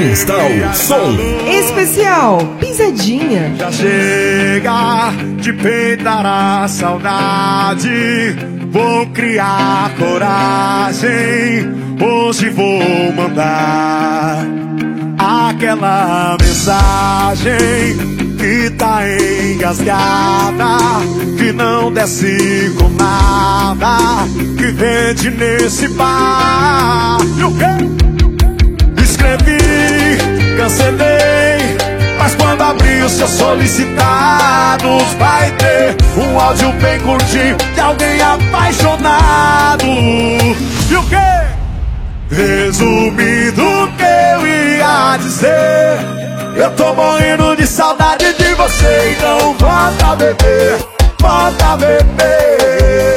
Cristal Som especial Pisadinha. Já chega de peitar a saudade, vou criar coragem. Hoje vou mandar aquela mensagem que tá engasgada, que não desce com nada, que vende nesse bar. E o quê? Escrevi, cancelei, mas quando abrir os seus solicitados vai ter um áudio bem curtinho de alguém apaixonado. E o quê? Resumindo o que eu ia dizer, eu tô morrendo de saudade de você. Então volta a beber, volta a beber.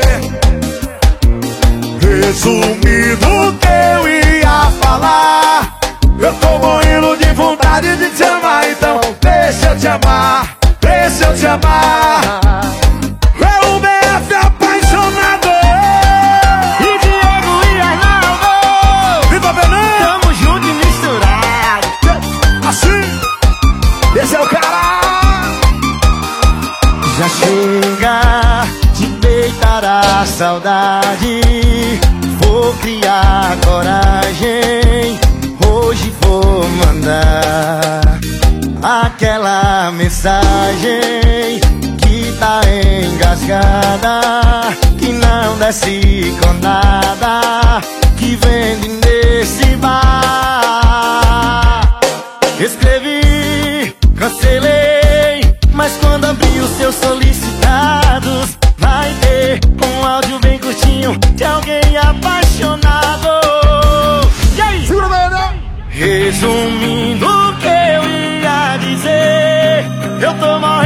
Resumindo o que eu ia falar, eu tô morrendo de vontade de te amar. Então deixa eu te amar, deixa eu te amar. É o BF apaixonado E Diego e Arnaldo, Viva Belém! tamo junto e misturado. Assim, esse é o cara. Já chega de deitar a saudade, vou criar coragem. Hoje vou mandar aquela mensagem que tá engasgada, que não desce com nada, que vende nesse bar. Escrevi, cancelei, mas quando abrir os seus solicitados vai ter um áudio bem curtinho de alguém apaixonado. E aí? Segura bem, né? Resumindo o que eu ia dizer, eu tô morrendo